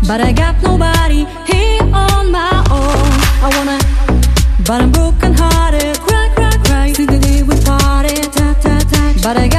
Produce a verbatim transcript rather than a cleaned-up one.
but I got nobody here on my own. I wanna, but I'm broken hearted. Cry, cry, cry. See the day we party, ta ta ta. But I got